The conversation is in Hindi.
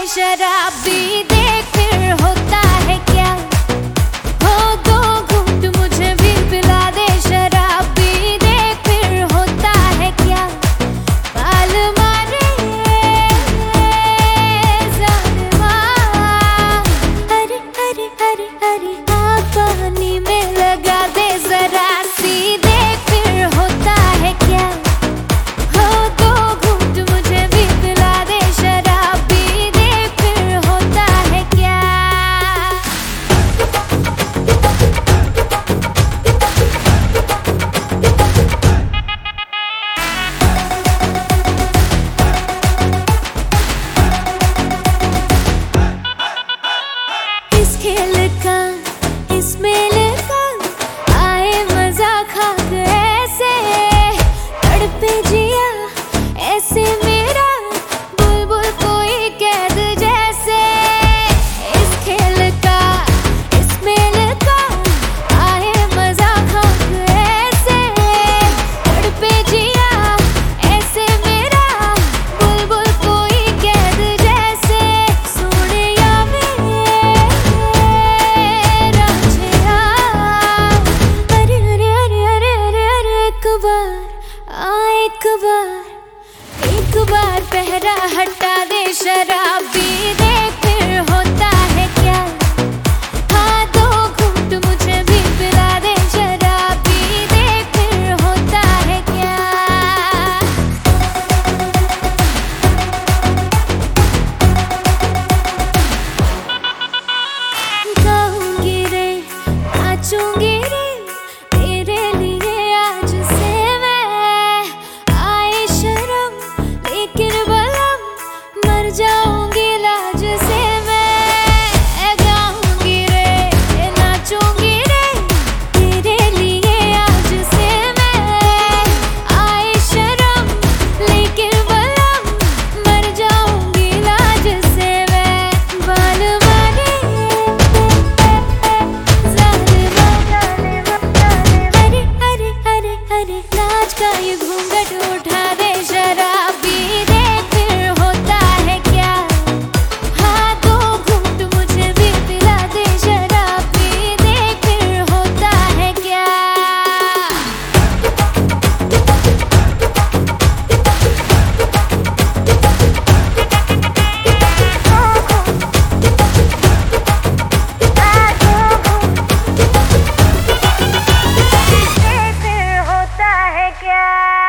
शराबी देख फिर होता है क्या। हो दो घूंट मुझे भी पिला दे शराबी देख फिर होता है क्या। बाल मारे ज़ालिमा, अरे अरे अरे अरे आग पानी में लगा दे जरा सी देख फिर होता है क्या। हो दो घूंट मुझे भी पिला दे शराबी देख फिर होता है क्या। इस खेल का इस मेल का आए मजा खा ऐसे तड़पे जिया ऐसे मेरा बुलबुल कोई कैद जैसे। इस खेल का इस मेल का आए मजा खा ऐसे तड़पे जिया ऐसे मेरा बुलबुल कोई कैद जैसे। सोनिया मेरा छेड़ा अरे अरे अरे अरे अरे अरे एक बार पहरा हटा दे शराबी देख फिर होता है क्या। हाँ दो घूंट मुझे भी पिला दे शराबी देख फिर होता है क्या। गाऊंगी रे नाचूंगी रे तेरे लिए आज से मैं। आए शर्म लेकिन बलम मर जाऊंगी लाज से मैं। गाऊंगी रे नाचूंगी रे तेरे लिए आज से मैं। आए शर्म लेकिन बलम मर जाऊंगी लाज से मैं। बाल मारे ज़ालिमा, अरे अरे अरे अरे नाच का ये घूंघट उठा दे शराबी देख फिर होता है क्या। हाँ दो घूंट मुझे भी पिला दे शराबी देख फिर होता है क्या। फिर होता है क्या।